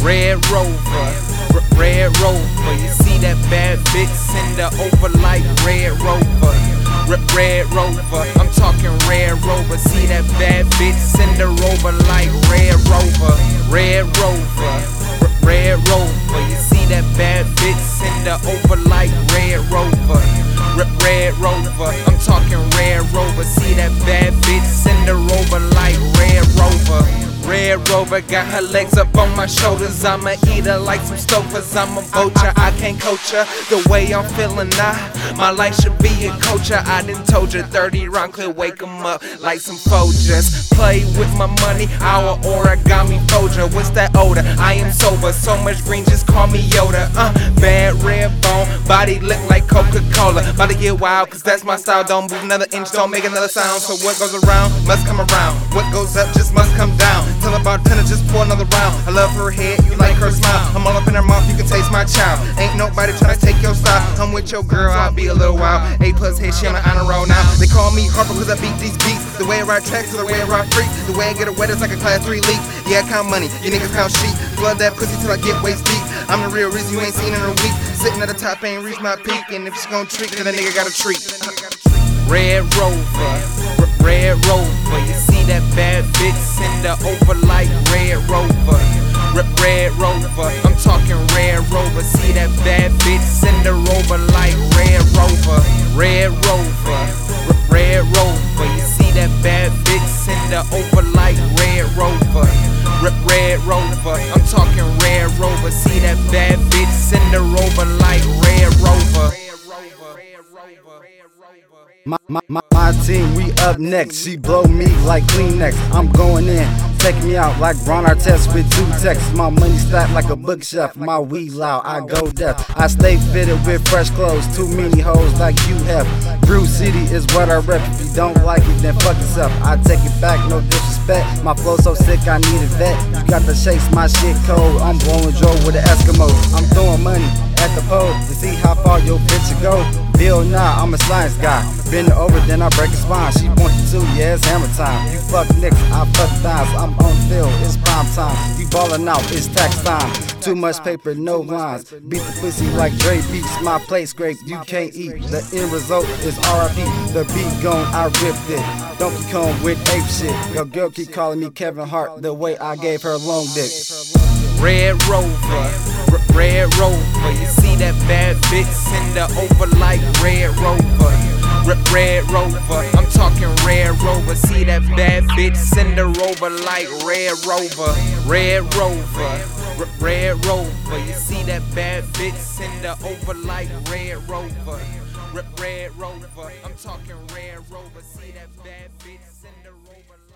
Red Rover, Red Rover. You see that bad bitch, send her over like Red Rover. Red Rover, I'm talking Red Rover. See that bad bitch, send her over like Red Rover. Red Rover, Red Rover. You see that bad bitch, send her over like Red Rover. Red Rover, I'm talking Red Rover. See that bad bitch, send her over like Red Rover. Red Rover got her legs up on my shoulders. I'ma eat her like some Stouffer's. I'm a vulture, I can't coach her the way I'm feeling now. My life should be a culture. I done told you 30 round clip, wake 'em up like some Folgers. Play with my money, our origami Folger. What's that odor? I am sober, so much green, just call me Yoda. Bad red bone, body look like Coca-Cola. About to get wild, cause that's my style. Don't move another inch, don't make another sound. So what goes around, must come around. What goes up, just must come down. Tell her bartender, just pour another round. I love her head, you like her smile. I'm all up in her mouth, you can taste my child. Ain't nobody tryna take your style. I'm with your girl, I'll be a little wild. A+ head, she on the honor roll now. They call me Harper cause I beat these beats. The way I ride tracks, the way I ride freak. The way I get it wet is like a class 3 leak. Yeah, I count money, you niggas count sheep. Flood that pussy till I get waist deep. I'm the real reason you ain't seen in a week. Sitting at the top, ain't reached my peak. And if she gon' treat, then a nigga got a treat. Red Rover, Red Rover. You see that bad bitch, send her over like Red Rover. Red Rover, I'm talking Red Rover. See that bad bitch, send her over like Red Rover. Red Rover, Red Rover. You see that bad bitch, send her over like Red Rover. Red Rover, I'm talking Red Rover. See that bad bitch, send her over like Red Rover. My team, we up next. She blow me like Kleenex. I'm going in, take me out like Ron Artest with 2 texts. My money stacked like a bookshelf. My weed loud, I go deaf. I stay fitted with fresh clothes. Too many hoes like you have. Brew City is what I rep. If you don't like it, then fuck yourself. I take it back, no disrespect. My flow so sick, I need a vet. You got the shakes, my shit cold. I'm blowing Joe with an Eskimo. I'm throwing money at the pole to see how far your bitch will go. Bill, nah, I'm a science guy. Bend her over, then I break her spine. She pointed to, yeah, it's hammer time. You fuck niggas, I fuck dimes. I'm on the field, it's prime time. You ballin' out, it's tax time. Too much paper, no lines. Beat the pussy like Dre beats. My plate scrape, you can't eat. The end result is RIP. The beat gone, I ripped it. Donkey Kong with ape shit. Your girl keep calling me Kevin Hart the way I gave her long dick. Red Rover, Red Rover. You see that bad bitch, send her over like Red Rover. Red Rover, I'm talking Red Rover. See that bad bitch, send her over like Red Rover. Red Rover, Red Rover. You see that bad bitch, send her over like Red Rover. Red Rover, I'm talking Red Rover. See that bad bitch, send her over like